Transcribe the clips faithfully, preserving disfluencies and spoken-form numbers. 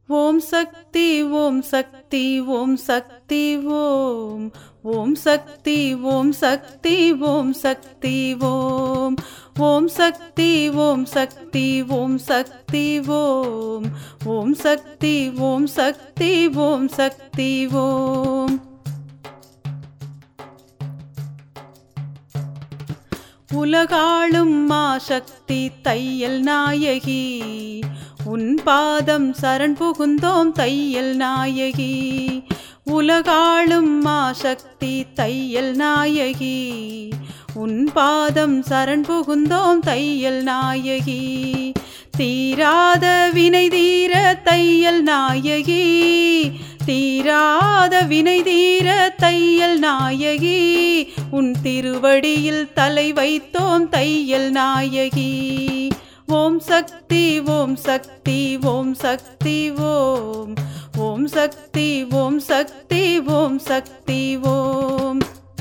ஓம் சக்தி ஓம் சக்தி ஓம் சக்தி ஓம் ஓம் சக்தி ஓம் சக்தி ஓம் சக்தி ஓம் ஓம் சக்தி ஓம் சக்தி ஓம் சக்தி ஓம் ஓம் சக்தி ஓம் சக்தி ஓம் சக்தி ஓம் உலகாளும் மா சக்தி தையல் நாயகி உன் பாதம் சரண் புகுந்தோம் தையல் நாயகி. உலகாளும் மா சக்தி தையல் நாயகி உன் பாதம் சரண் புகுந்தோம் தையல் நாயகி. தீராத வினை தீர தையல் நாயகி தீராத வினை தீர தையல் நாயகி உன் திருவடியில் தலை வைத்தோம் தையல் நாயகி. ஓம் சக்தி ஓம் சக்தி ஓம் சக்தி ஓம் ஓம் சக்தி ஓம் சக்தி ஓம் சக்தி ஓம்.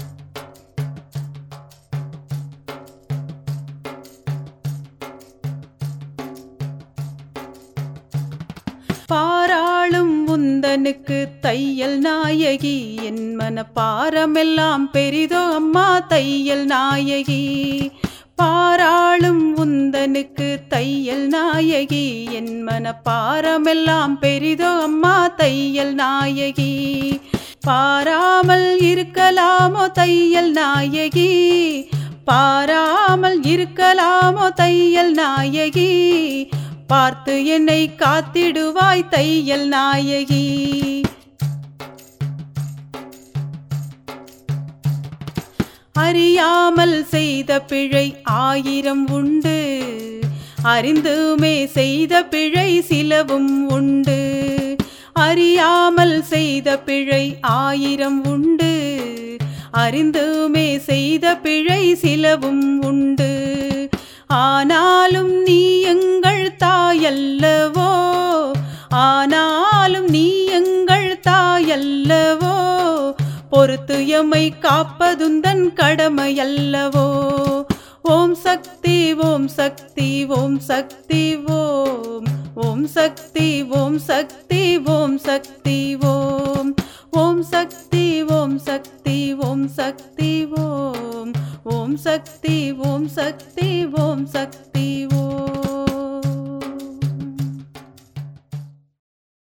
பாராளும் உந்தனுக்கு தையல் நாயகி என் மன பாரமெல்லாம் பெரிதோ அம்மா தையல் நாயகி. பாராளும் உந்தனுக்கு தையல் நாயகி என் மன பாரமெல்லாம் பெரிதோ அம்மா தையல் நாயகி. பாராமல் இருக்கலாமோ தையல் நாயகி பாராமல் இருக்கலாமோ தையல் நாயகி பார்த்து என்னை காத்திடுவாய் தையல் நாயகி. அறியாமல் செய்த பிழை ஆயிரம் உண்டு அறிந்துமே செய்த பிழை சிலவும் உண்டு. அறியாமல் செய்த பிழை ஆயிரம் உண்டு அறிந்துமே செய்த பிழை சிலவும் உண்டு. ஆனாலும் நீ எங்கள் தாயல்லவோ ஆனாலும் நீ எங்கள் தாயல்லவோ பொறுத்து எம்மை காப்பதுந்தன் கடமையல்லவோ. ஓம் சக்தி ஓம் சக்தி ஓம் சக்தி ஓம் ஓம் சக்தி ஓம் சக்தி ஓம் சக்தி ஓம் ஓம் சக்தி ஓம் சக்தி ஓம் சக்தி ஓம் ஓம் சக்தி ஓம் சக்தி ஓம் சக்தி